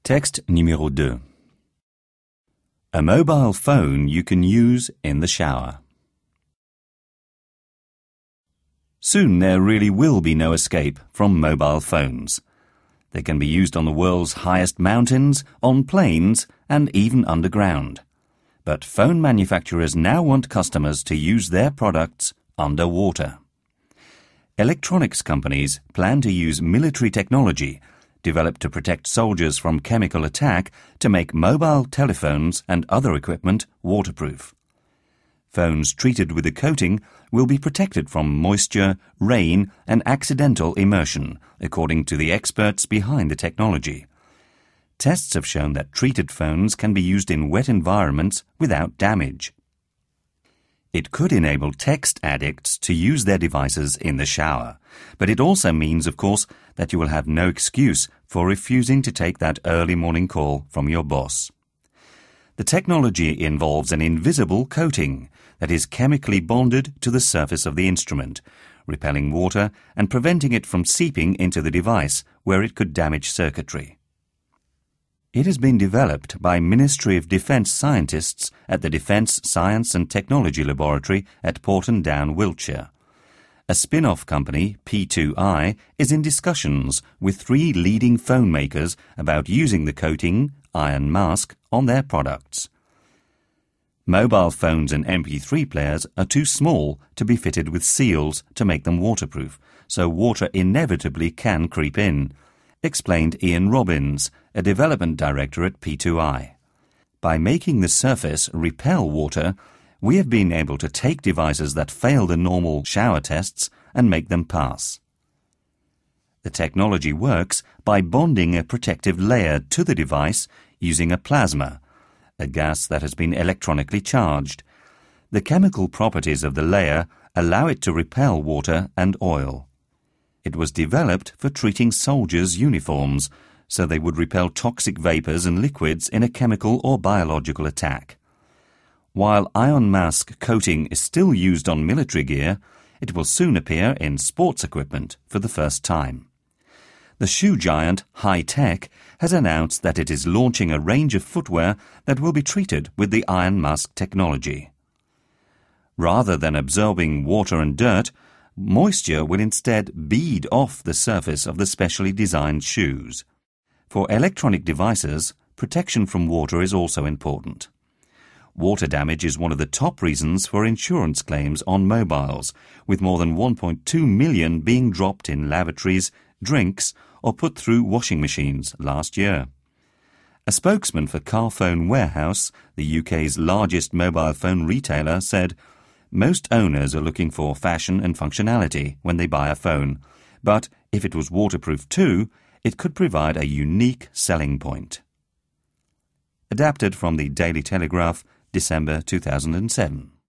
Texte numéro 2. A mobile phone you can use in the shower. Soon there really will be no escape from mobile phones. They can be used on the world's highest mountains, on planes, and even underground. But phone manufacturers now want customers to use their products underwater. Electronics companies plan to use military technology developed to protect soldiers from chemical attack to make mobile telephones and other equipment waterproof. Phones treated with a coating will be protected from moisture, rain, and accidental immersion, according to the experts behind the technology. Tests have shown that treated phones can be used in wet environments without damage. It could enable text addicts to use their devices in the shower, but it also means, of course, that you will have no excuse for refusing to take that early morning call from your boss. The technology involves an invisible coating that is chemically bonded to the surface of the instrument, repelling water and preventing it from seeping into the device where it could damage circuitry. It has been developed by Ministry of Defence scientists at the Defence Science and Technology Laboratory at Porton Down, Wiltshire. A spin-off company, P2i, is in discussions with 3 leading phone makers about using the coating, Iron Mask, on their products. Mobile phones and MP3 players are too small to be fitted with seals to make them waterproof, so water inevitably can creep in, explained Ian Robbins, a development director at P2i. By making the surface repel water, we have been able to take devices that fail the normal shower tests and make them pass. The technology works by bonding a protective layer to the device using a plasma, a gas that has been electronically charged. The chemical properties of the layer allow it to repel water and oil. It was developed for treating soldiers' uniforms, so they would repel toxic vapors and liquids in a chemical or biological attack. While Iron Mask coating is still used on military gear, it will soon appear in sports equipment for the first time. The shoe giant High Tech has announced that it is launching a range of footwear that will be treated with the Iron Mask technology. Rather than absorbing water and dirt, moisture will instead bead off the surface of the specially designed shoes. For electronic devices, protection from water is also important. Water damage is one of the top reasons for insurance claims on mobiles, with more than 1.2 million being dropped in lavatories, drinks, or put through washing machines last year. A spokesman for Carphone Warehouse, the UK's largest mobile phone retailer, said, "Most owners are looking for fashion and functionality when they buy a phone, but if it was waterproof too, it could provide a unique selling point." Adapted from the Daily Telegraph, December 2007.